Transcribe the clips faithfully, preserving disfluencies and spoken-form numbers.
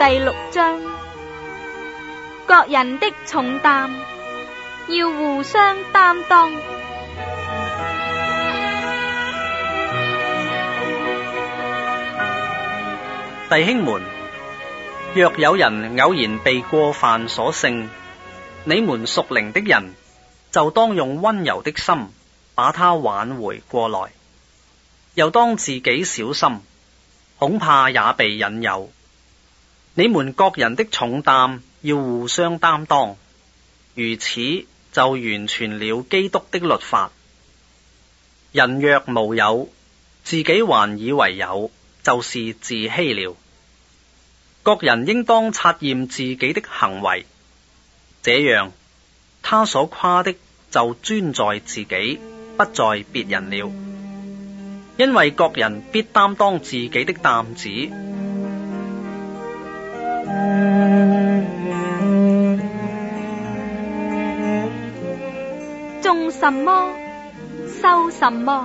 第六章，各人的重擔要互相擔當。 弟兄們，若有人偶然被過犯所勝，你們屬靈的人就當用溫柔的心把他挽回過來，又當自己小心，恐怕也被引誘。你們各人的重擔要互相擔當，如此就完全了基督的律法。人若無有，自己還以為有，就是自欺了。各人應當察驗自己的行為，這樣他所誇的就專在自己，不在別人了。因為各人必擔當自己的擔子。 種什麼，收什麼。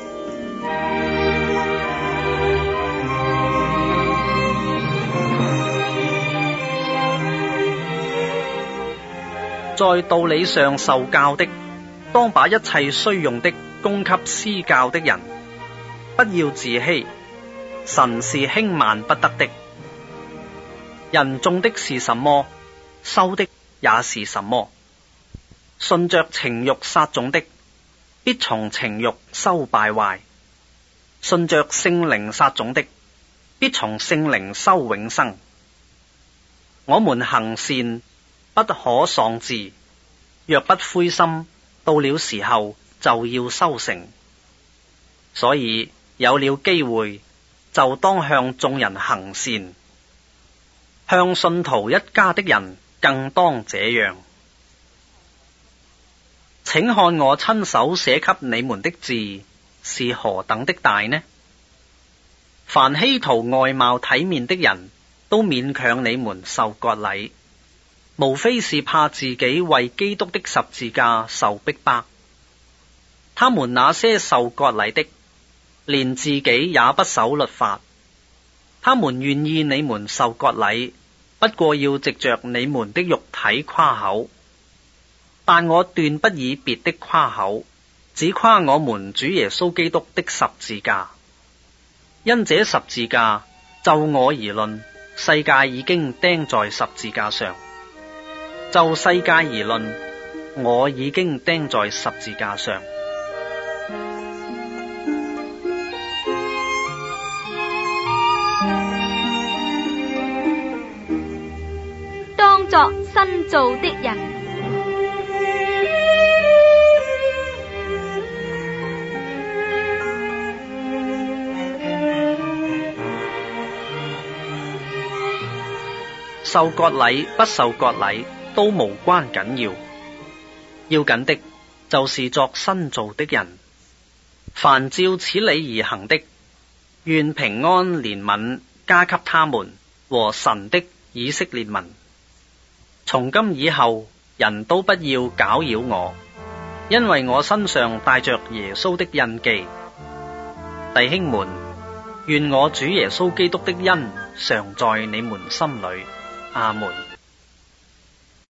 在道理上受教的，當把一切需用的供給施教的人，不要自欺，神是輕慢不得的。人種的是什麼，收的也是什麼。順着情慾撒種的，必從情慾收敗壞；順着聖靈撒種的，必從聖靈收永生。我們行善不可喪志，若不灰心，到了時候就要收成。所以有了機會，就當向眾人行善，向信徒一家的人更當這樣。請看我親手寫給你們的字是何等的大呢？凡希圖外貌體面的人都勉強你們受割禮，無非是怕自己為基督的十字架受逼迫。他們那些受割禮的，連自己也不守律法，他們願意你們受割禮，不過要藉着你們的肉體誇口。但我斷不以別的誇口，只誇我們主耶穌基督的十字架。因這十字架，就我而論，世界已經釘在十字架上；就世界而論，我已經釘在十字架上。 當作新造的人。 受割禮不受割禮都無關緊要，要緊的就是作新造的人。凡照此理而行的，願平安憐憫加給他們和神的以色列民。從今以後，人都不要攪擾我，因為我身上帶着耶穌的印記。弟兄們，願我主耶穌基督的恩常在你們心裏。阿門。